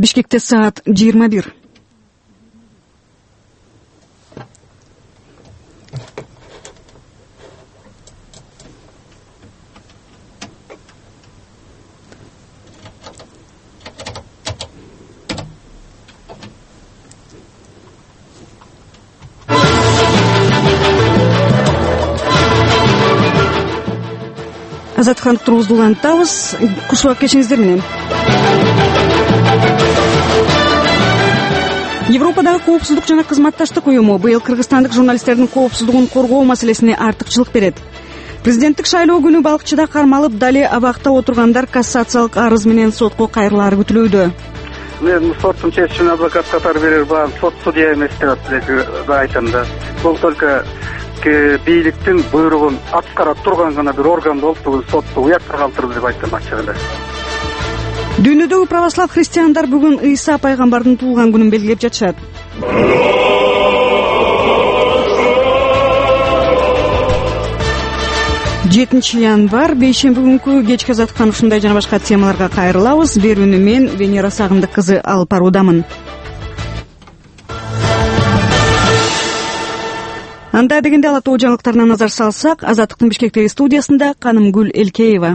Бишкекте саат 21. Азаттык турубузду улантабыз. Кушулап кечиңиздер менен. Европадагы коопсуздук жана кызматташтык уюму быйыл кыргызстандык журналисттердин коопсуздугун коргоо маселесине артыкчылык берет. Президенттик шайлоо күнү балыкчыда кармалып, дали абакта отургандар кассациялык арыз менен сотко кайрылаары күтүлүүдө. Мен соттун чечимине адвокат катары берер баам сот судья эмес деп айтам да. Бул только бийликтин буйругун аткара турган гана бир орган болуп, бул сотту уякка калтырды деп айтам ачык эле. Дүйнөдөгү православ христиандар бүгүн Ыйса пайгамбардын туулган күнүн белгилеп жатышат. 7 январь бейшемби күнкү кечки азаттыктан ушундай жана башка темаларга кайрылабыз. Берүүнү мен Венера Сагындык кызы алып баруудамын. Анда дегенде Ала Тоо жаңылыктарына назар салсак, Азаттыктын Бишкектеги студиясында Канымгүл Элкеева.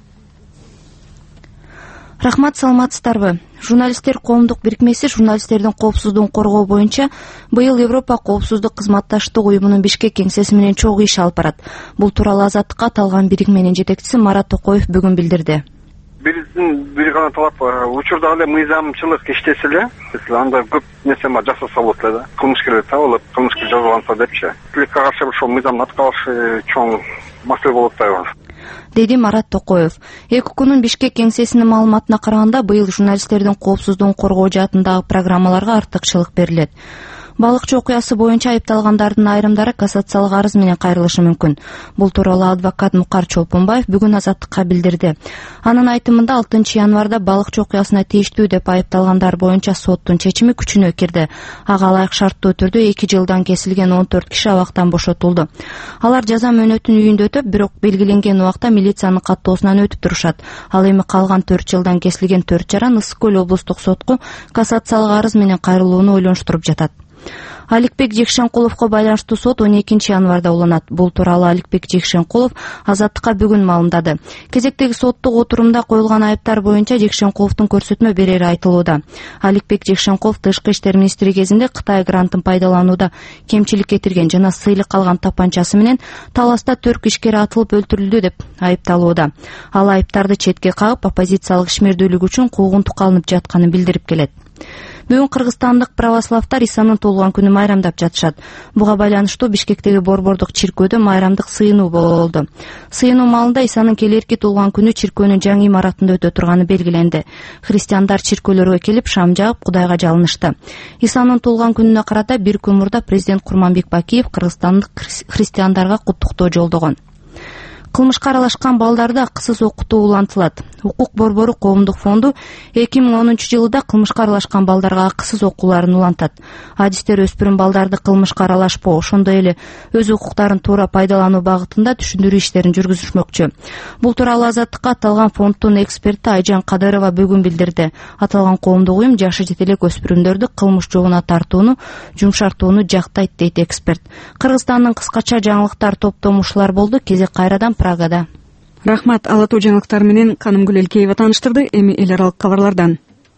Рахмат, саламатсыздарбы? Журналисттер коомдук бирикмеси журналисттердин коопсуздугун коргоо боюнча быйыл Европа коопсуздук кызматташтык уюмунун Бишкек кеңсеси менен чогуу иш алып барат. Бул тууралуу Азаттыкка аталган бирикменин жетекчиси Марат Токоев бүгүн билдирди. Биздин бир гана талап учурда эле мыйзамчылык иштесе эле, анда көп нерсе жасаса болот эле да. Кылмышкерлер табылып, кылмышкер жазаланса депчи. Тилекке каршы ошол мыйзамды аткарышы чоң маселе болот да. Деди Марат Токоев. ЭКУКнун Бишкек кеңсесинин маалыматына караганда, быйыл журналисттердин коопсуздугун коргоо жаатындагы программаларга артыкчылык берилет. Балыкчы окуясы боюнча айыпталгандардын айрымдары кассациялык арыз менен кайрылышы мүмкүн. Бул тууралуу адвокат Мукар Чолпунбаев бүгүн Азаттыкка билдирди. Анын айтымында 6 январда балыкчы окуясына тийиштүү деп айыпталгандар боюнча соттун чечими күчүнө кирди. Ага ылайык шарттуу түрдө 2 жылдан кесилген 14 киши абактан бошотулду. Алар жаза мөөнөтүн үйүндө өтөп, бирок белгиленген убакта милициянын каттоосунан өтүп турушат. Ал эми калган 4 жылдан кесилген 4 жаран Ысык көл облустук сотко кассациялык арыз менен кайрылууну ойлонуштуруп жатат. Аликбек Жекшенкуловго байланыштуу сот 12 январда уланат. Бул тууралуу Аликбек Жекшенкулов Азаттыкка бүгүн маалымдады. Кезектеги соттук отурумда коюлган айыптар боюнча Жекшенкуловдун көрсөтмө берери айтылууда. Аликбек Жекшенкулов Тышкы иштер министри кезинде Кытай грантын пайдаланууда кемчилик кетирген жана сыйлык алган тапанчасы менен таласта 4 ишкер атылып өлтүрүлдү деп айыпталууда. Ал айыптарды четке кагып, оппозициялык ишмердүүлүк үчүн куугунтук алынып жатканын билдирип келет. Бүгүн кыргызстандык православдар Исанын туулган күнү майрамдап жатышат. Буга байланыштуу Бишкектеги Борбордук чиркөөдө майрамдык сыйынуу болду. Сыйынуу маалында Исанын келерки туулган күнү чиркөөнүн жаңы имаратында өтө турганы белгиленди. Христиандар чиркөөлөргө келип шам жагып Кудайга жалынышты. Исанын туулган күнүнө карата бир күн мурда президент Курманбек Бакиев кыргызстандык христиандарга куттуктоо жолдогон. Кылмышка аралашкан балдарды акысыз окутуу улантылат. Укук борбору коомдук фонду 2010-жылда кылмышка аралашкан балдарга акысыз окууларын улантат. Адистер өспүрүм балдарды кылмышка аралашпоо, ошондой эле өз укуктарын туура пайдалануу багытында түшүндүрүү иштерин жүргүзмөкчү. Бул тууралуу Азаттыкка аталган фонддун эксперти Айжан Кадырова бүгүн билдирди. Аталган коомдук уюм жашы жете элек өспүрүмдөрдү кылмыш жолуна тартууну, жумшартууну жактайт дейт эксперт. Кыргызстандын кыскача жаңылыктар топтому ушулар болду. Кезек кайрадан Прагада. Рахмат, Ала Тоо жаңылыктары менен Канымгүл Элкеева тааныштырды. Эми эл аралык кабарлардан.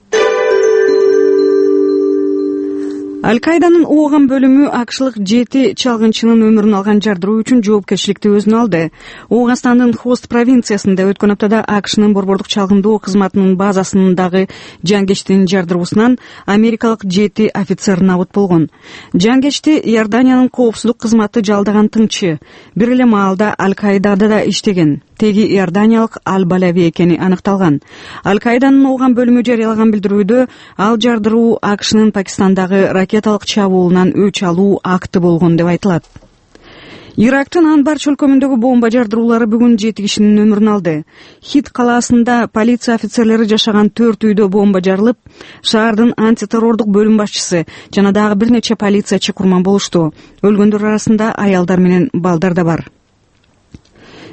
Аль-Каиданын ооган бөлүмү акшылык 7 чалгынчынын өмүрүн алган жардыруу үчүн жоопкерчиликти өзүнө алды. Ооганстандын Хост провинциясында өткөн аптада АКШнын борбордук чалгындоо кызматынын базасындагы жангечтин жардыруусунан америкалык 7 офицер набыт болгон. Жангечти Иорданиянын коопсуздук кызматы жалдаган тыңчы. Бир эле маалда Аль-Каидада да иштеген. Теги иорданиялык Аль-Балави экени аныкталган. Аль-Каиданын ооган бөлүмү жарыялаган билдирүүдө ал жардыруу АКШнын Пакистандагы ракеталык чабуулунан өч алуу акты болгон деп айтылат. Ирактын Анбар чөлкөмүндөгү бомба жардыруулары бүгүн 7 кишинин өмүрүн алды. Хит калаасында полиция офицерлери жашаган 4 үйдө бомба жарылып, шаардын антитеррордук бөлүм башчысы жана дагы бир нече полициячы курман болушту. Өлгөндөр арасында аялдар менен балдар да бар.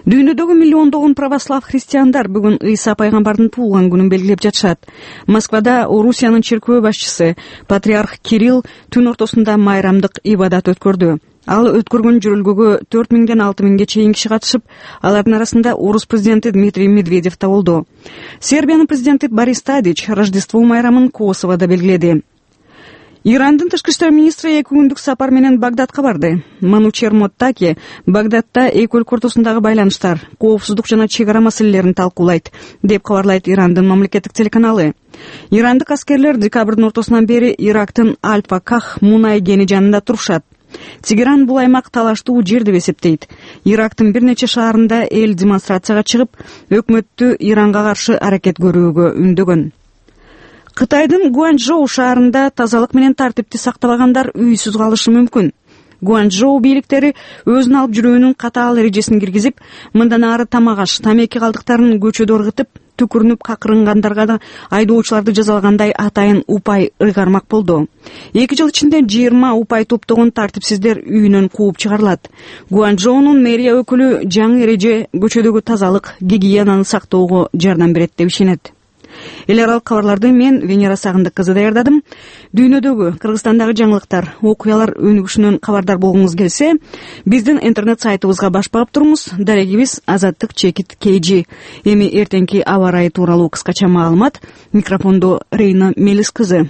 Дүйнөдөгү миллиондогон православ христиандар бүгүн Ыйса пайгамбардын туулган күнүн белгилеп жатышат. Москвада Орусиянын черкөө башчысы патриарх Кирилл түн ортосунда майрамдык ибадат өткөрдү. Ал өткөргөн жүрүлгөгө 4000-ден 6000-ге чейин киши катышып, алардын арасында орус президенти Дмитрий Медведев да болду. Сербиянын президенти Борис Тадич Рождество майрамын Косоводо белгиледи. Ирандын тышкы иштер министри 2 күндүк сапар менен Багдадка барды. Манучер Моттаки Багдадта эки өлкө ортосундагы байланыштар, коопсуздук жана чек ара маселелерин талкуулайт, деп кабарлайт Ирандын мамлекеттик телеканалы. Ирандык аскерлер декабрдын ортосунан бери Ирактын Аль-Факах мунай кени жанында турушат. Тегеран бул аймак талаштуу жер деп эсептейт. Ирактын бир нече шаарында эл демонстрацияга чыгып, өкмөттү Иранга каршы аракет көрүүгө үндөгөн. Кытайдын Гуанчжоу шаарында тазалык менен тартипти сактабагандар үйсүз калышы мүмкүн. Гуанчжоу бийликтери өзүн алып жүрүүнүн катаал эрежесин киргизип, мындан ары тамак аш, тамеки калдыктарын көчөдө ыргытып, түкүрүнүп какырынгандарга да айдоочуларды жазалагандай атайын упай ыйгармак болду. 2 жыл ичинде 20 упай топтогон тартипсиздер үйүнөн кууп чыгарылат. Гуанчжоунун мэрия өкүлү жаңы эреже көчөдөгү тазалык, гигиенаны сактоого жардам берет деп ишенет. Эл аралык кабарларды мен Венера Сагындык кызы даярдадым. Дүйнөдөгү, Кыргызстандагы жаңылыктар, окуялар өнүгүшүнөн кабардар болгуңуз келсе, биздин интернет сайтыбызга баш багып туруңуз. Дарегибиз azadtik.kg. Эми эртеңки аба ырайы тууралуу кыскача маалымат. Микрофондо Рейна Мелис кызы.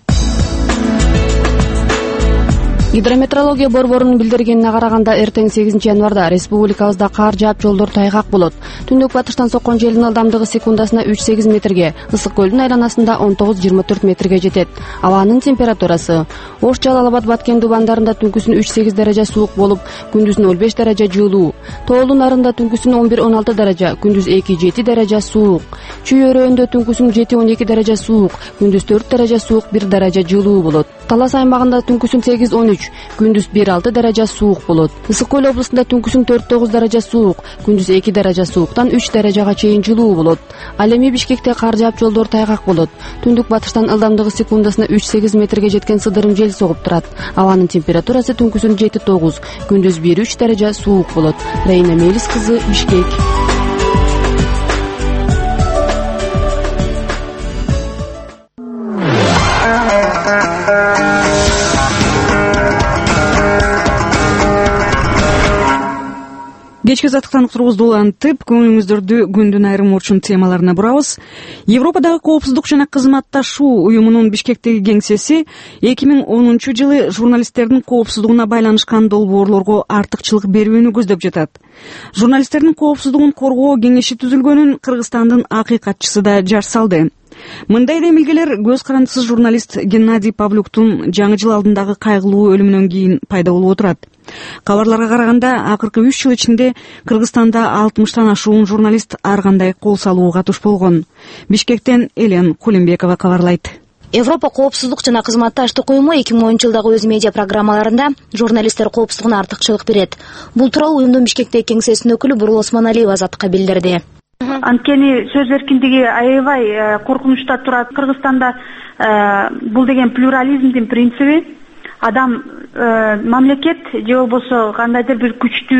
Гидрометеорология борборунун билдиргенине караганда эртең 8 январда республикабызда кар жаап, жолдор тайгак болот. Түндүк батыштан соккон желдин ылдамдыгы секундасына 3-8 метрге, ысык көлдүн айланасында 19-24 метрге жетет. Абанын температурасы: Ош, Жалал Абад, Баткен дубандарында түнкүсүн 3-8 даража суук болуп, күндүзүн 15 даража жылуу. Тоолу нарында түнкүсүн 11-16 даража, күндүз 2-7 даража суук. Чүй өрөөндө түнкүсүн 7-12 даража суук, күндүз 4 даража суук, 1 даража жылуу болот. Талас аймагында түнкүсүн 8-13, күндүз 1-6 даража суук болот. Ысык көл облусунда түнкүсүн 4-9 даража суук, күндүз 2 даража сууктан 3 даражага чейин жылуу болот. Ал эми Бишкекте кар жаап, жолдор тайгак болот. Түндүк батыштан ылдамдыгы секундасына 3-8 метрге жеткен сыдырым жел согуп турат. Абанын температурасы түнкүсүн 7-9, күндүз 1-3 даража суук болот. Рейна Мелис кызы, Бишкек. Кечки азаттыктан уктурубузду улантып, көңүлүңүздөрдү күндүн айрым орчун темаларына бурабыз. Европадагы коопсуздук жана кызматташуу уюмунун Бишкектеги кеңсеси 2010 жылы журналисттердин коопсуздугуна байланышкан долбоорлорго артыкчылык берүүнү көздөп жатат. Журналисттердин коопсуздугун коргоо кеңеши түзүлгөнүн Кыргызстандын акыйкатчысы да жар салды. Мындай демилгелер көз карандысыз журналист Геннадий Павлюктун жаңы жыл алдындагы кайгылуу өлүмүнөн кийин пайда болуп отурат. Кабарларга караганда, акыркы 3 жыл ичинде Кыргызстанда 60тан ашуун журналист ар кандай кол салууга туш болгон. Бишкектен Элен Кулимбекова кабарлайт. Европа коопсуздук жана кызматташтык уюму 2010 жылдагы өз медиа программаларында журналисттер коопсуздугуна артыкчылык берет. Бул тууралуу уюмдун Бишкектеги кеңсесинин өкүлү Бурул Осмоналиева Азаттыкка билдирди. Анткени сөз эркиндиги аябай коркунучта турат. Кыргызстанда бул деген плюрализмдин принциби. Адам, мамлекет же болбосо кандайдыр бир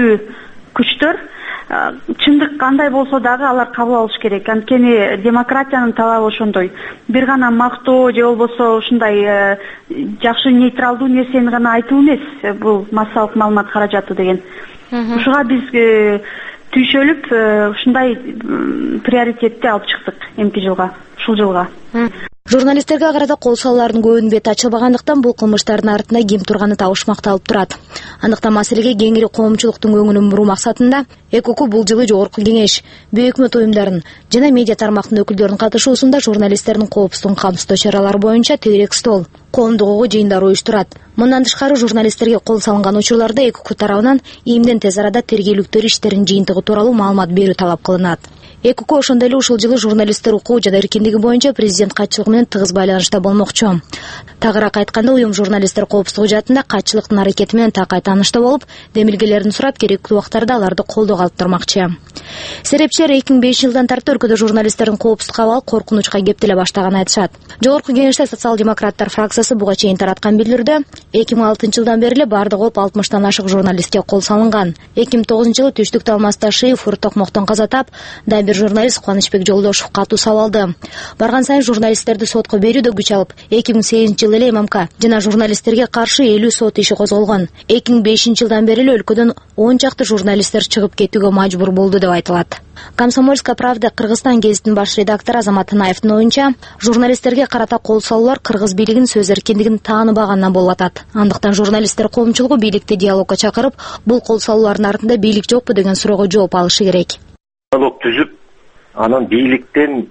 күчтөр чындык кандай болсо дагы алар кабыл алыш керек. Анткени демократиянын талабы ошондой. Бир гана мактоо же болбосо ушундай жакшы нейтралдуу нерсени гана айтуу эмес, бул массалык маалымат каражаты деген. Ушуга биз түйшөлүп ушундай приоритетти алып чыктык ушул жылга. Журналисттерге карата кол салуулардын көбүнүн бети ачылбагандыктан бул кылмыштардын артында ким турганы табышмакталып турат. Андыктан маселеге кеңири коомчулуктун көңүлүн буруу максатында ЭКОК бул жылы жогорку кеңеш, өкмөт уюмдарын жана медиа тармактын өкүлдөрүнүн катышуусунда журналисттердин коопсуздугун камсыздоо чаралары боюнча тегерек стол, коомдук огуу жыйындар уюштурат. Мындан тышкары журналисттерге кол салынган учурларда ЭКОК тарабынан ийимден тез арада тергөөлүктөр иштеринин жыйынтыгы тууралуу маалымат берүү талап кылынат. ЭКОК ошондой эле ушул жылы журналисттер укугу жана эркиндиги боюнча президент катчылыгы менен тыгыз байланышта болмокчу. Тагыраак айтканда, уюм журналисттер коопсуздугу жаатында катчылыктын аракети менен такай тааныштуу болуп, демилгелерин сурап, керектүү убактарда аларды колдоого алып турмакчы. Серепчилер 2005-жылдан тарты өлкөдө журналисттердин коопсуздукка абалы коркунучка кептеле баштаганын айтышат. Жогорку кеңеште социал-демократтар фракциясы буга чейин тараткан билдирүүдө 2006-жылдан бери эле баардык 60-тан ашык журналистке кол салынган. 2009-жылы Түштүктө Алмаз Ташиев токмоктон каза таап, дагы бир журналист Кубанычбек Жолдошев катуу сабалды. Барган сайын журналисттерди сотко берүүдө күч алып, 2008-жылы эле ММК жана журналисттерге каршы 50 сот иши козголгон. 2005-жылдан бери эле өлкөдөн 10 чакты журналисттер чыгып кетүүгө мажбур болду деп айтылат. Комсомольская правда Кыргызстан гезитинин баш редактору Азамат Танаевдин оюнча, журналисттерге карата кол салуулар кыргыз бийлигинин сөз эркиндигин тааныбагандан болуп атат. Андыктан журналисттер коомчулугу бийликти диалогко чакырып, бул кол салуулардын артында бийлик жокпу деген суроого жооп алышы керек. Диалог түзүп, анан бийликтен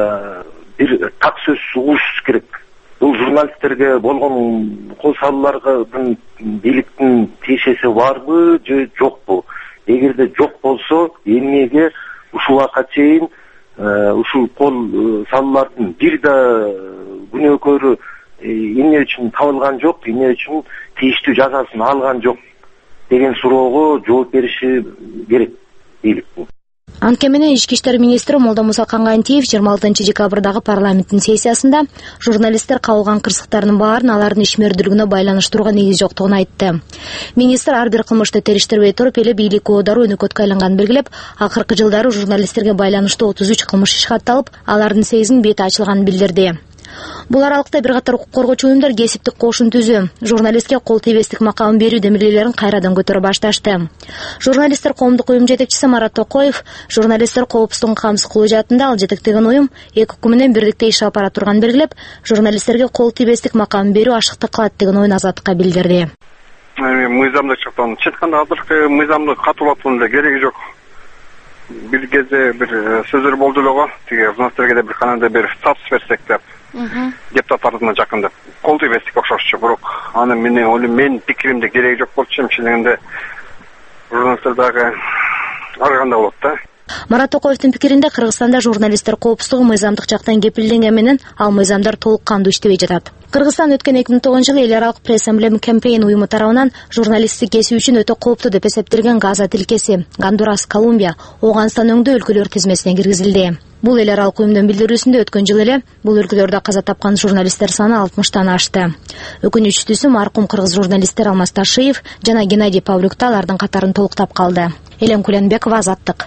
бир так сөз угуш керек. Бул журналисттерге болгон кол салуулардын бийликтин тиешеси барбы же жокпу? Эгерде жок болсо, эмнеге ушул убакка чейин ушул кол салуулардын бир да күнөөкөрү эмне үчүн табылган жок, эмне үчүн тийиштүү жазасын алган жок деген суроого жооп бериши керек бийликтин. Анткени менен Ички иштер министри Молдомуса Кангантиев 26-декабрдагы парламенттин сессиясында журналисттер кабылган кырсыктардын баарын алардын ишмердүүлүгүнө байланыштырууга негиз жоктугун айтты. Министр ар бир кылмышты териштирбей туруп эле бийлик оодаруу өнөкөткө айланганын белгилеп, акыркы жылдары журналисттерге байланыштуу 33 кылмыш иш катталып, алардын 8-ин бети ачылганын билдирди. Бул аралыкта бир катар укук коргоочу уюмдар кесиптик кошун түзүү, журналистке кол тийбестик макамын берүү демилгелерин кайрадан көтөрө башташты. Журналисттер коомдук уюм жетекчиси Марат Токоев журналисттер коопсуздугун камсыз кылуу жаатында ал жетектеген уюм ЭКК менен бирдикте иш алып бара турганын белгилеп, журналисттерге кол тийбестик макамын берүү ашыктык кылат деген оюн Азаттыкка билдирди. Мыйзамдык жактан чыкканда азыркы мыйзамды катуулатуунун эле кереги жок. Бир кезде бир сөздөр болду эле го, тиги журналисттерге да бир канандай бир статус берсек деп. Депутаттардын жакында кол тийбестик окшошчу, бирок аны мен пикиримде кереги жок болчу, чынында журналисттер дагы арганда болот да. Марат Токоевдин пикиринде Кыргызстанда журналисттер коопсуздугу мыйзамдык жактан кепилденген менен ал мыйзамдар толук кандуу иштебей жатат. Кыргызстан өткөн 2009-жылы эл аралык пресс-эмблем кампейн уюму тарабынан журналисттик кесип үчүн өтө кооптуу деп эсептелген Газа тилкеси Гондурас, Колумбия, Ооганстан өңдөө өлкөлөр тизмесине киргизилди. Бул эл аралык уюмдун билдирүүсүндө өткөн жылы эле бул өлкөлөрдө каза тапкан журналисттер саны 60-тан ашты. Өкүнүчтүүсү маркум кыргыз журналисттер Алмаз Ташиев жана Геннадий Павлюк да алардын катарын толуктап калды. Элем Куленбекова, Азаттык.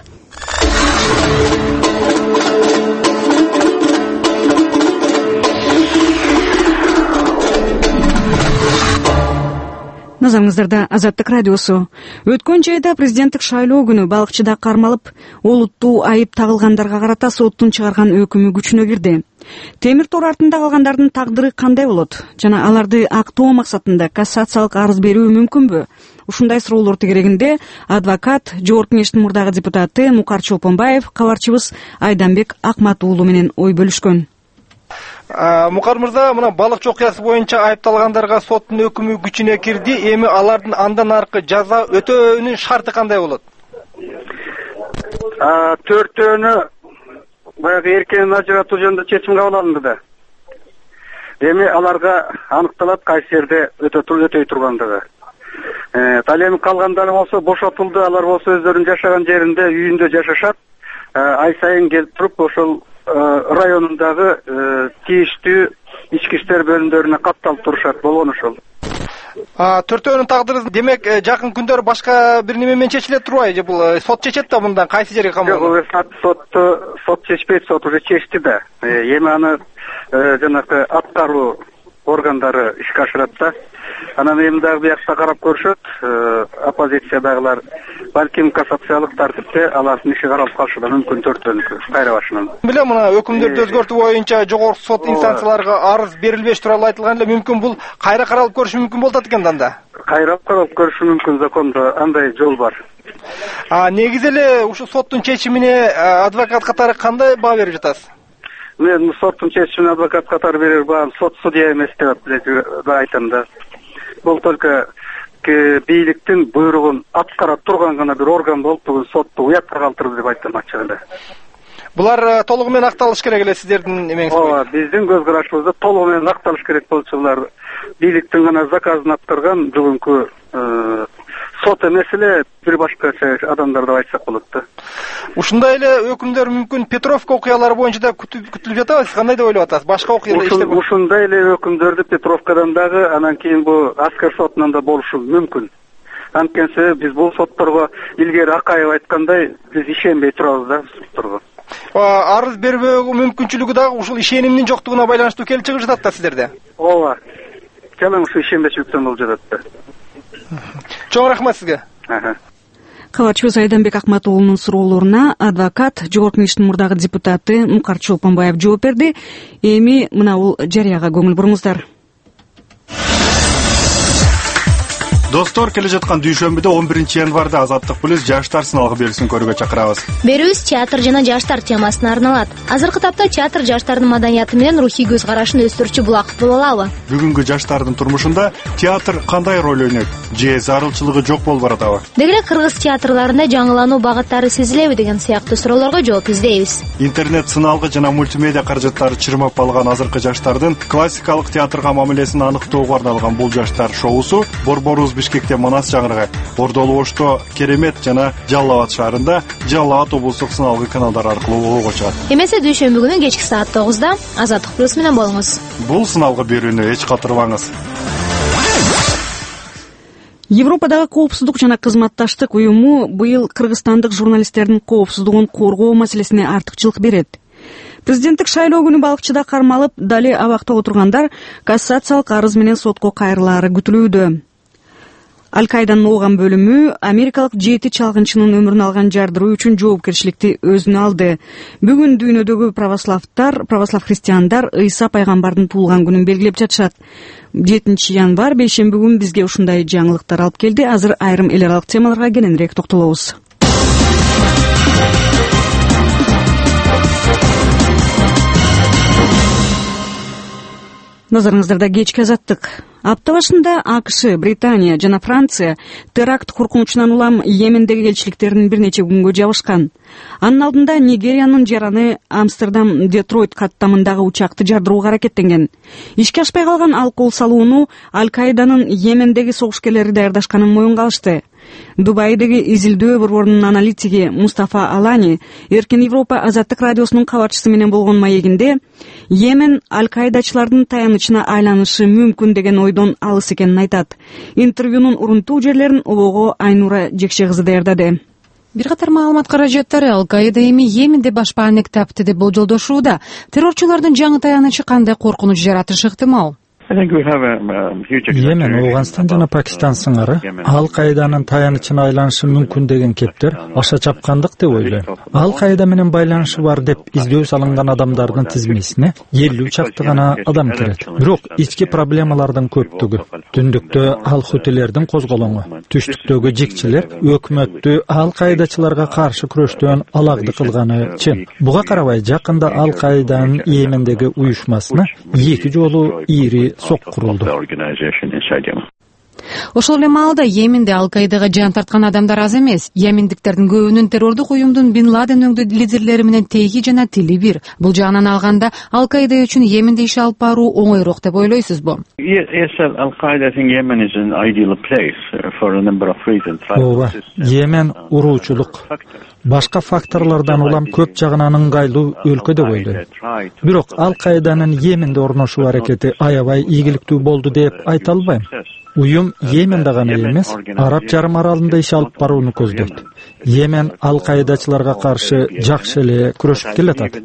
Назарыңыздарда Азаттык радиосу. Өткөн жайда президенттик шайлоо күнү балыкчыда кармалып, олуттуу айып тагылгандарга карата соттун чыгарган өкүмү күчүнө кирди. Темир тор артында калгандардын тагдыры кандай болот? Жана аларды актоо максатында кассациялык арыз берүү мүмкүнбү? Ушундай суроолор тегерегинде адвокат, жогорку кеңештин мурдагы депутаты Мукар Чолпонбаев кабарчыбыз Айданбек Акмат уулу менен ой бөлүшкөн. Мукар мырза, мына балыкчы окуясы боюнча айыпталгандарга соттун өкүмү күчүнө кирди. Эми алардын андан аркы жаза өтөөнүн шарты кандай болот? Төртөөнү баягы эркинен ажыратуу жөнүндө чечим кабыл алынды да. Эми аларга аныкталат кайсы жерде өтөй тургандыгы. Ал эми калгандары болсо бошотулду, алар болсо өздөрүнүн жашаган жеринде, үйүндө жашашат. Ай сайын келип туруп ошол районундагы тийиштүү ички иштер бөлүмдөрүнө катталып турушат болгон ошол. Төртөөнүн тагдыры демек жакын күндөрү башка бир неме менен чечилет турбайбы? Же бул сот чечет да мындан кайсы жерге камалат? Сот чечпейт, сот уже чечти да. Эми аны жанагы аткаруу органдары ишке ашырат да. Анан эми дагы биякта карап көрүшөт, оппозициядагылар балким кассациялык тартипте алардын иши каралып калышы да мүмкүн төртөөнүкү кайра башынан. Билем, мына өкүмдөрдү өзгөртүү боюнча жогорку сот инстанцияларга арыз берилбеш тууралуу айтылган эле, мүмкүн бул кайра каралып көрүшү мүмкүн болот экен анда. Кайра каралып көрүшү мүмкүн, закондо андай жол бар. Негизи эле ушул соттун чечимине адвокат катары кандай баа берип жатасыз? Мен соттун чечимине адвокат катары берер баам сот судья эмес деп айтам да. Бул только бийликтин буйругун аткара турган гана бир орган болуп, бүгүн сотту уятка калтырды деп айтам ачык эле. Булар толугу менен акталыш керек эле сиздердин эмеңиз. Ооба, биздин көз карашыбызда толугу менен акталыш керек болчу. Булар бийликтин гана заказын аткарган бүгүнкү сот эмес эле бир башкача адамдар деп айтсак болот да. Ушундай эле өкүмдөр мүмкүн Петровка окуялары боюнча да күтүлүп жатабы? Сиз кандай деп ойлоп атасыз? Башка окуялар иштер бар? Ушундай эле өкүмдөрдү Петровкадан дагы, анан кийин бу аскер сотунан да болушу мүмкүн. Анткени биз бул сотторго илгери Акаев айткандай, биз ишенбей турабыз да сотторго. Арыз бербөө мүмкүнчүлүгү дагы ушул ишенимдин жоктугуна байланыштуу келип чыгып жатат да сиздерде. Ооба. Жалаң ушу ишенбечиликтен болуп жатат да. Чоң рахмат сизге. Кабарчыбыз Айданбек Акмат уулунун суроолоруна адвокат, Жогорку Кеңештин мурдагы депутаты Мукар Чолпонбаев жооп берди. Эми мына бул жарыяга көңүл буруңуздар. Достор, келе жаткан дүйшөмбүдө 11-январда Азаттык плюс жаштар сыналгы берүүсүн көрүүгө чакырабыз. Берүүбүз театр жана жаштар темасына арналат. Азыркы тапта театр жаштардын маданияты менен рухий көз карашын өстүрүүчү булак боло алабы? Бүгүнкү жаштардын турмушунда театр кандай роль ойнойт? Же зарылчылыгы жок болуп баратабы? Деги эле кыргыз театрларында жаңылануу багыттары сезилеби деген сыяктуу суроолорго жооп издейбиз. Интернет сыналгы жана мультимедиа каражаттары чырмап алган азыркы жаштардын классикалык театрга мамилесин аныктоого арналган бул жаштар шоусу борборубуз Бишкекте Манас жаңыргы, Ордолу Ошто, Керемет жана Жалал Абад шаарында Жалал Абад облустук сыналгы каналдар аркылуу угууга чыгат. Эмесе дүйшөмбү күнү кечки саат 9-да Азаттык плюс менен болуңуз. Бул сыналгы берүүнү эч калтырбаңыз. Европадагы коопсуздук жана кызматташтык уюму быйыл кыргызстандык журналисттердин коопсуздугун коргоо маселесине артыкчылык берет. Президенттик шайлоо күнү балыкчыда кармалып, дали абакта отургандар кассациялык арыз менен сотко кайрылаары күтүлүүдө. Аль-Каиданын ооган бөлүмү америкалык 7 чалгынчынын өмүрүн алган жардыруу үчүн жоопкерчиликти өзүнө алды. Бүгүн дүйнөдөгү православ христиандар Ыйса пайгамбардын туулган күнүн белгилеп жатышат. 7 январь бейшемби күнү бизге ушундай жаңылыктар алып келди. Азыр айрым эл аралык темаларга кененирээк токтолобуз. Назарыңыздарда кечки азаттык. Апта башында АКШ, Британия жана Франция теракт коркунучунан улам Йемендеги элчиликтерин бир нече күнгө жабышкан. Анын алдында Нигериянын жараны Амстердам Детройт каттамындагы учакты жардырууга аракеттенген. Ишке ашпай калган ал кол салууну Аль-Каиданын Йемендеги согушкерлери даярдашканын моюнга алышты. Дубайдагы изилдөө борборунун аналитиги Мустафа Алани Эркин Европа Азаттык радиосунун кабарчысы менен болгон маегинде Йемен Аль-Каидачылардын таянычына айланышы мүмкүн деген ойдон алыс экенин айтат. Интервьюнун урунтуу жерлерин обого Айнура Жекше кызы даярдады. Бир катар маалымат каражаттары Аль-Каида эми Йеменде башпаанек тапты деп болжолдошууда. Террорчулардын жаңы таянычы кандай коркунуч жаратышы ыктымал? Йемен, Ауганстан жана Пакистан сыңары Аль-Каиданын таянычына айланышы мүмкүн деген кептер аша чапкандык деп ойлойм. Аль-Каида менен байланышы бар деп издөө салынган адамдардын тизмесине 50 чакты гана адам кирет. Бирок ички проблемалардын көптүгү, түндүктө ал-хутилердин козголоңу, түштүктөгү жикчилер өкмөттү Аль-Каидачыларга каршы күрөштөн аларды кылганы чын. Буга карабай жакында Аль-Каиданын Йемендеги уюшмасына 2 жолу ири сок курулду. Ошол эле маалда Йеменде Аль-Каидага жан тарткан адамдар аз эмес. Йемендиктердин көбүнүн террордук уюмдун Бин Ладен өңдүү лидерлери менен тейги жана тили бир. Бул жагынан алганда Аль-Каида үчүн Йеменде иш алып баруу оңойрок деп ойлойсузбу? Ооба, Йемен уруучулук башка факторлордон улам көп жагынан ыңгайлуу өлкө деп ойлойм. Бирок Аль-Каиданын Йеменде орношуу аракети аябай ийгиликтүү болду деп айта албайм. Уюм Йеменде гана эмес, Араб жарым аралында иш алып барууну көздөйт. Йемен Аль-Каидачыларга каршы жакшы эле күрөшүп келатат.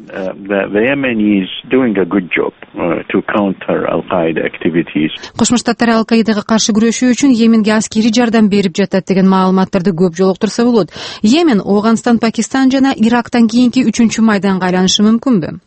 Кошмо Штаттар Аль-Каидага каршы күрөшүү үчүн Йеменге аскерий жардам берип жатат деген маалыматтарды көп жолуктурса болот. Йемен Ауганстан, Пакистан жана Ирактан кийинки 3-чү майданга айланышы мүмкүнбү?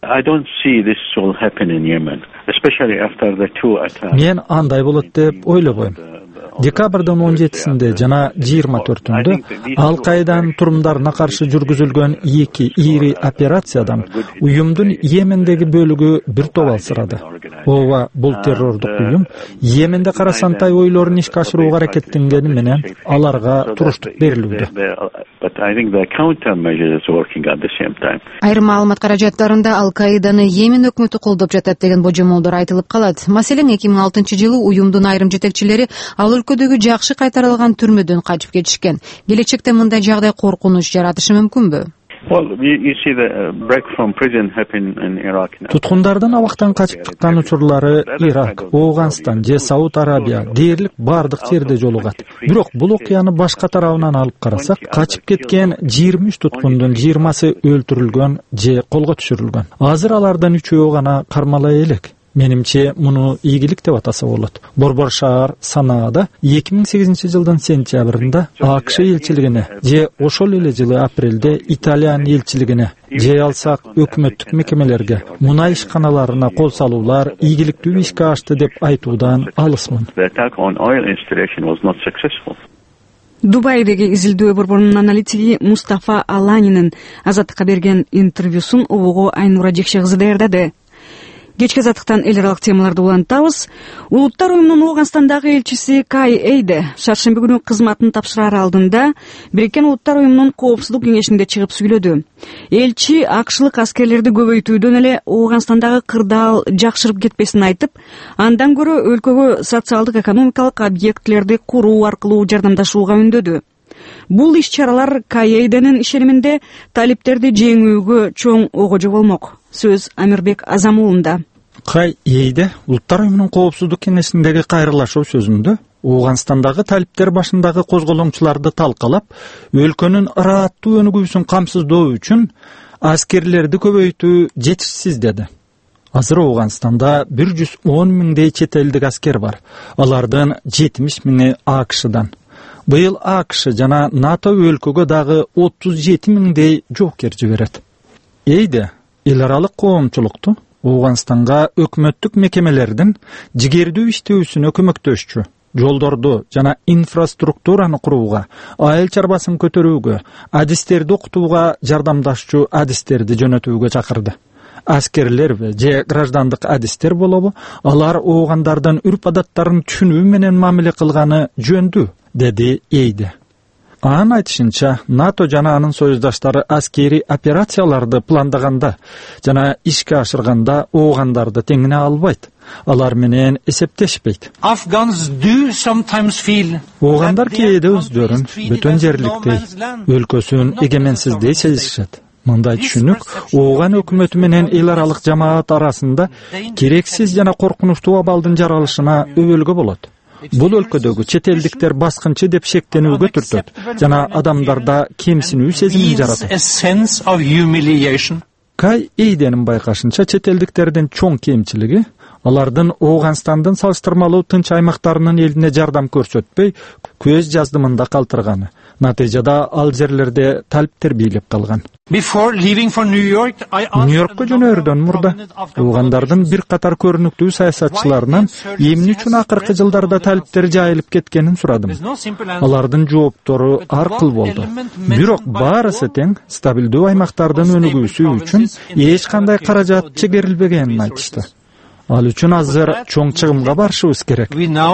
Мен андай болот деп ойлобойм. Декабрдын 17-синде жана 24-түндө Ал-Каиданын турумдарына каршы жүргүзүлгөн 2 ири операциядан уюмдун Йемендеги бөлүгү бир топ алсырады. Ооба, бул террордук уюм Йеменде карасантай ойлорун ишке ашырууга аракеттенгени менен аларга туруштук берилүүдө. Айрым маалымат каражаттарында Ал-Каиданы Йемен өкмөтү колдоп жатат деген божомолдор айтылып калат. Маселен, 2006-жылы уюмдун айрым жетекчилери ал өлкөдөгү жакшы кайтарылган түрмөдөн качып кетишкен. Келечекте мындай жагдай коркунуч жаратышы мүмкүнбү? Туткундардан абактан качып чыккан учурлары Ирак, Ооганстан же Сауд Арабия дээрлик бардык жерде жолугат. Бирок бул окуяны башка тарабынан алып карасак, качып кеткен 23 туткундун 20сы өлтүрүлгөн же колго түшүрүлгөн. Азыр алардан 3-өө гана кармалай элек. Менимче муну ийгилик деп атаса болот. Борбор шаар Санаада 2008-жылдын сентябрында АКШ элчилигине же ошол эле жылы апрелде Италиянын элчилигине же алсак өкмөттүк мекемелерге, мунай ишканаларына кол салуулар ийгиликтүү ишке ашты деп айтуудан алысмын. Дубайдеги изилдөө борборунун аналитиги Мустафа Аланинин Азаттыкка берген интервьюсун обого Айнура Жекше кызы даярдады. Кечки азаттыктан эл аралык темаларды улантабыз. Улуттар уюмунун Ооганстандагы элчиси Кай Эйде шаршемби күнү кызматын тапшыраар алдында Бириккен Улуттар уюмунун коопсуздук кеңешинде чыгып сүйлөдү. Элчи акшлык аскерлерди көбөйтүүдөн эле Ооганстандагы кырдаал жакшырып кетпесин айтып, андан көрө өлкөгө социалдык экономикалык объектилерди куруу аркылуу жардамдашууга үндөдү. Бул иш-чаралар Кай Эйденин ишениминде талиптерди жеңүүгө чоң огожо болмок. Сөз Амирбек Азамуулунда. Кай Эйде Улуттар уюмунун коопсуздук кеңешиндеги кайрылашуу сөзүндө Ооганстандагы талиптер башындагы козголоңчуларды талкалап, өлкөнүн ырааттуу өнүгүүсүн камсыздоо үчүн аскерлерди көбөйтүү жетишсиз деди. Азыр Ооганстанда 110 миңдей чет элдик аскер бар. Алардын 70 миңи АКШдан. Быйыл АКШ жана НАТО өлкөгө дагы 37 миңдей жоокер жиберет. Эйде эл аралык коомчулукту Ооганстанга өкмөттүк мекемелердин жигердүү иштөөсүнө көмөктөшчү, жолдорду жана инфраструктураны курууга, айыл чарбасын көтөрүүгө, адистерди окутууга жардамдашчу адистерди жөнөтүүгө чакырды. Аскерлерби же граждандык адистер болобу, алар оогандардын үрп-адаттарын түшүнүү менен мамиле кылганы жөндү, деди Эйде. Анын айтышынча, НАТО жана анын союздаштары аскери операцияларды пландаганда жана ишке ашырганда оогандарды теңине албайт. Алар менен эсептешпейт. Оогандар кээде өздөрүн бөтөн жерликтей, өлкөсүн эгеменсиздей сезишет. Мындай түшүнүк Ооган өкмөтү менен эл аралык жамаат арасында керексиз жана коркунучтуу абалдын жаралышына өбөлгө болот. Бул өлкөдөгү чет элдиктер баскынчы деп шектенүүгө түртөт жана адамдарда кемсинүү сезимин жаратат. Кай Эйденин байкашынча, чет элдиктердин чоң кемчилиги алардын Ооганстандын салыштырмалуу тынч аймактарынын элине жардам көрсөтпөй, көз жаздымында калтырганы. Натыйжада ал жерлерде талиптер бийлеп калган. Нью-Йоркко жөнөөрдөн мурда оогандардын бир катар көрүнүктүү саясатчыларынан эмне үчүн акыркы жылдарда талиптер жайылып кеткенин сурадым. Алардын жооптору ар кыл болду. Бирок баарысы тең стабилдүү аймактардын өнүгүүсү үчүн эч кандай каражат чегерилбегенин айтышты. Ал үчүн азыр чоң чыгымга барышыбыз керек,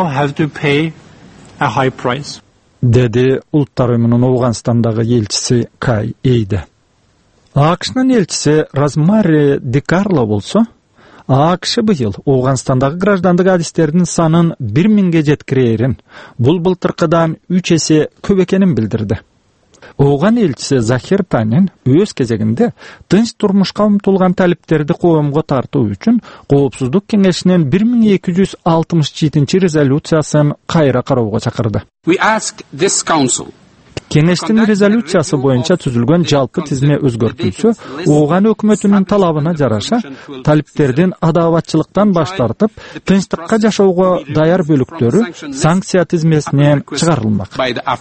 деди Улуттар уюмунун Ооганстандагы элчиси Кай Эйде. АКШнын элчиси Розмари Ди Карло болсо, АКШ быйыл Ооганстандагы граждандык адистердин санын 1000ге жеткирээрин, бул былтыркыдан 3 эсе көп экенин билдирди. Ооган элчиси Захир Танин өз кезегинде тынч турмушка умтулган талиптерди коомго тартуу үчүн Коопсуздук кеңешинин 1267 резолюциясын кайра кароого чакырды. Кеңештин резолюциясы боюнча түзүлгөн жалпы тизме өзгөртүлсө, Ооган өкмөтүнүн талабына жараша талиптердин адабатчылыктан баш тартып, тынчтыкка жашоого даяр бөлүктөрү санкция тизмесинен чыгарылмак.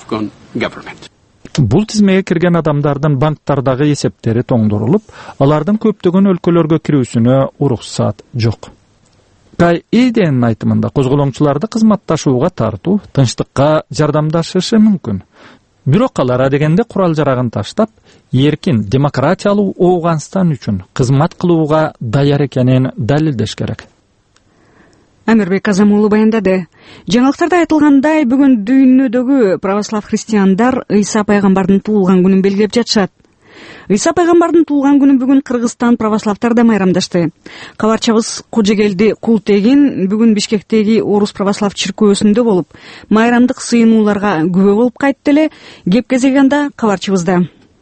Бул тизмеге кирген адамдардын банктардагы эсептери тоңдурулуп, алардын көптөгөн өлкөлөргө кирүүсүнө уруксат жок. КАИДнин айтымында козголоңчуларды кызматташууга тартуу тынчтыкка жардамдашышы мүмкүн. Бирок алар адегенде курал жарагын таштап, эркин демократиялуу Ооганстан үчүн кызмат кылууга даяр экенин далилдеш керек. Амирбек Азамулу баяндады. Жаңылыктарда айтылгандай, бүгүн дүйнөдөгү православ христиандар Ыйса пайгамбардын туулган күнүн белгилеп жатышат. Ыйса пайгамбардын туулган күнүн бүгүн Кыргызстан православтар да майрамдашты. Кабарчабыз Кожогелди Култегин бүгүн Бишкектеги Орус православ чиркөөсүндө болуп, майрамдык сыйынууларга күбө болуп кайтты эле. Кеп кезеги анда кабарчыбызда.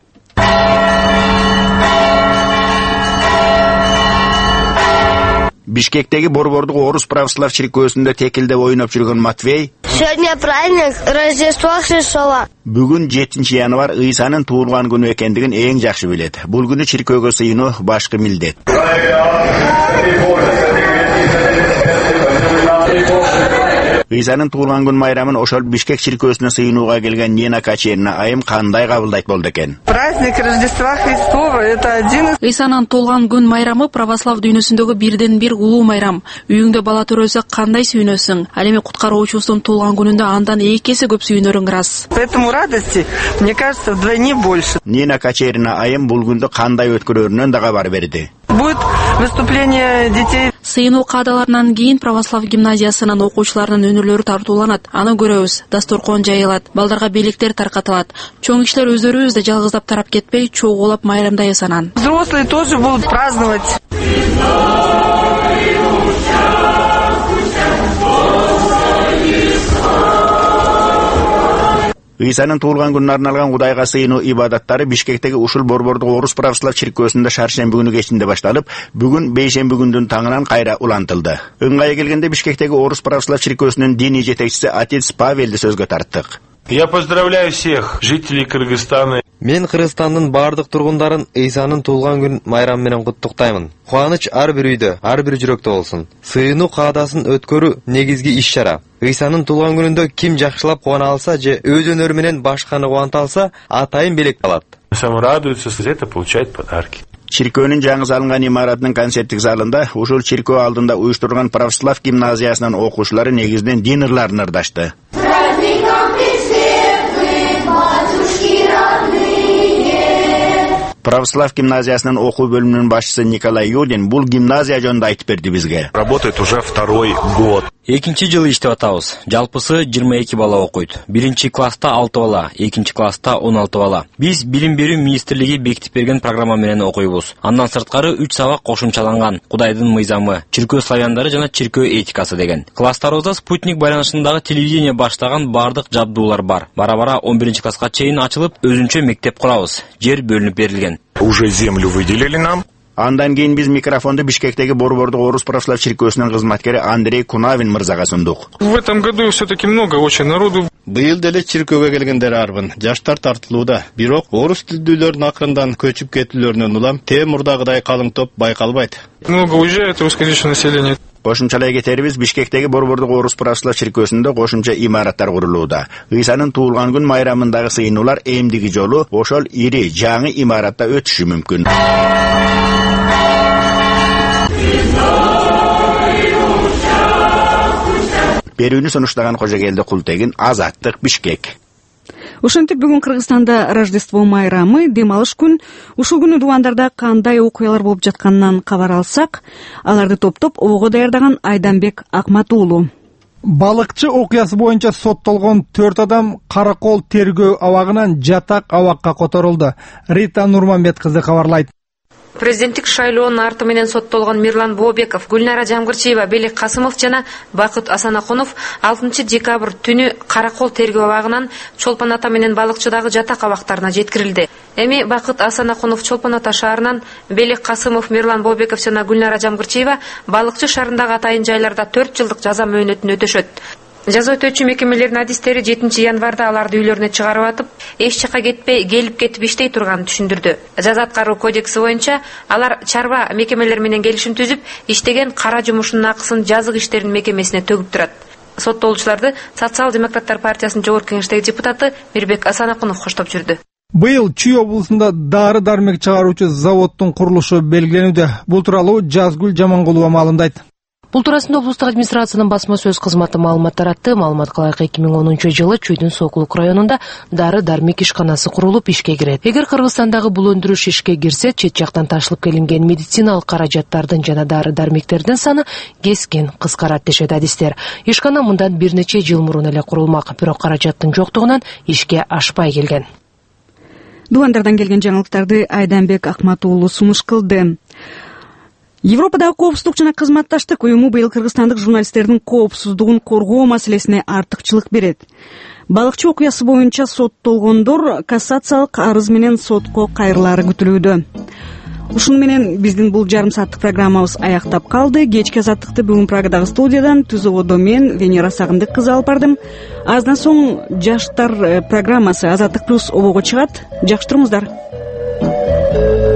Бишкектеги Борбордук Орус православ чиркөөсүндө текилдеп ойноп жүргөн Матвей Сегодня праздник Рождества Христова. Бүгүн 7 январ Ыйсанын туулган күнү экендигин эң жакшы билет. Бул күнү чиркөөгө сыйынуу башкы милдет. Ыйсанын туулган күн майрамын ошол Бишкек чиркөөсүнө сыйынууга келген Нина Качерина айым кандай кабылдайт болду экен? Праздник Рождества Христова это один из Ыйсанын туулган күн майрамы православ дүйнөсүндөгү бирден бир улуу майрам. Үйүңдө бала төрөлсө кандай сүйүнөсүң? Ал эми куткаруучусунун туулган күнүндө андан 2 эсе көп сүйүнөрүң ырас. Поэтому радости, мне кажется, вдвойне больше. Нина Качерина айым бул күндү кандай өткөрөрүнөн да кабар берди. Будет выступление детей. Сыйынуу каадаларынан кийин православ гимназиясынын окуучуларынын өнөрлөрү тартууланат. Аны көрөбүз. Дасторкон жайылат, балдарга белектер таркатылат. Чоң кишилер өздөрүбүз да жалгыздап тарап кетпей, чогуулап майрамдай санан. Взрослые тоже будут праздновать. Ыйсанын туулган күнүнө арналган Кудайга сыйынуу ибадаттары Бишкектеги ушул Борбордук Орус православ чиркөөсүндө шаршемби күнү кечинде башталып, бүгүн бейшемби күндүн таңынан кайра улантылды. Ыңгайы келгенде Бишкектеги Орус православ чиркөөсүнүн диний жетекчиси отец Павелди сөзгө тарттык. Я поздравляю всех жителей Кыргызстана. Мен Кыргызстандын бардык тургундарын Ыйсанын туулган күн майрамы менен куттуктаймын. Кубаныч ар бир үйдө, ар бир жүрөктө болсун. Сыйынуу каадасын өткөрүү негизги иш-чара. Ыйсанын туулган күнүндө ким жакшылап кубана алса же өз өнөрү менен башканы кубанта алса, атайын белек алат. Сам радуется, это получает подарки. Чиркөөнүн жаңы салынган имаратынын концерттик залында ушул чиркөө алдында уюштурган православ гимназиясынын окуучулары негизинен дин ырларын ырдашты. Православ гимназиясынын окуу бөлүмүнүн башчысы Николай Юдин бул гимназия жөнүндө айтып берди бизге. Работает уже второй год. Экинчи жылы иштеп атабыз. Жалпысы 22 бала окуйт. Биринчи класста 6 бала, экинчи класста 16 бала. Биз Билим берүү министрлиги бекитип берген программа менен окуйбуз. Андан сырткары 3 сабак кошумчаланган. Кудайдын мыйзамы, чиркөө славяндары жана чиркөө этикасы деген. Класстарыбызда спутник байланышындагы телевидение баштаган бардык жабдуулар бар. Бара-бара 11 класска чейин ачылып, өзүнчө мектеп курабыз. Жер бөлүнүп берилген. Уже землю выделили нам. Андан кийин биз микрофонду Бишкектеги Борбордук Орус православ чиркөөсүнүн кызматкери Андрей Кунавин мырзага сундук. В этом году все-таки много очень народу. Быйыл деле чиркөөгө келгендер арбын. Жаштар тартылууда. Бирок орус тилдүүлөрдүн акырындан көчүп кетүүлөрүнөн улам тээ мурдагыдай калың топ байкалбайт. Много уезжает русскоязычное население. Кошумчалай кетерибиз, Бишкектеги Борбордук Орус православ чиркөөсүндө кошумча имараттар курулууда. Ыйсанын туулган күн майрамындагы сыйынуулар эмдиги жолу ошол ири жаңы имаратта өтүшү мүмкүн. Берүүнү сунуштаган Кожогелди Култегин, Азаттык, Бишкек. Ошентип бүгүн Кыргызстанда Рождество майрамы, демалыш күн. Ушул күнү дубандарда кандай окуялар болуп жатканынан кабар алсак, аларды топтоп ого даярдаган Айданбек Акматуулу. Балыкчы окуясы боюнча соттолгон 4 адам каракол тергөө абагынан жатак абакка которулду. Рита Нурманбет кызы кабарлайт. Президенттик шайлоонун арты менен соттолгон Мирлан Бообеков, Гүлнара Жамгырчиева, Белек Касымов жана Бакыт Асанакунов 6 декабрь түнү каракол тергөө абагынан Чолпон ата менен балыкчыдагы жатак абактарына жеткирилди. Эми Бакыт Асанакунов Чолпон ата шаарынан, Белек Касымов, Мирлан Бообеков жана Гүлнара Жамгырчиева балыкчы шаарындагы атайын жайларда 4 жылдык жаза мөөнөтүн өтөшөт. Жаза өтөөчү мекемелердин адистери 7 январда аларды үйлөрүнө чыгарып атып, эч жака кетпей, келип-кетип иштей турганын түшүндүрдү. Жаза аткаруу кодекси боюнча алар чарба мекемелер менен келишим түзүп, иштеген кара жумушунун акысын жазык иштеринин мекемесине төгүп турат. Соттолуучуларды Социал-демократтар партиясынын жогорку кеңештеги депутаты Мирбек Асанакунов коштоп жүрдү. Быйыл Чүй облусунда дары-дармек чыгаруучу заводдун курулушу белгиленүүдө. Бул тууралуу Жазгүл Жамангулова маалымдайт. Бул туурасында облустук администрациянын басма сөз кызматы маалымат таратты. Маалыматка ылайык 2010-жылы Чүйдүн Сокулук районунда дары-дармек ишканасы курулуп ишке кирет. Эгер Кыргызстандагы бул өндүрүш ишке кирсе, чет жактан ташылып келинген медициналык каражаттардын жана дары-дармектердин саны кескен кыскарат дешет адистер. Ишкана мындан бир нече жыл мурун эле курулмак, бирок каражаттын жоктугунан ишке ашпай келген. Дубандардан келген жаңылыктарды Айданбек Акмат уулу сунуш кылды. Европадагы коопсуздук жана кызматташтык уюму быйыл кыргызстандык журналисттердин коопсуздугун коргоо маселесине артыкчылык берет. Балыкчы окуясы боюнча соттолгондор кассациялык арыз менен сотко кайрылаары күтүлүүдө. Ушуну менен биздин бул жарым сааттык программабыз аяктап калды. Кечки азаттыкты бүгүн Прагадагы студиядан Түзөгөдө мен Венера Сагындык кызы алып бардым. Аздан соң жаштар программасы Азаттык плюс обого чыгат. Жакшы туруңуздар.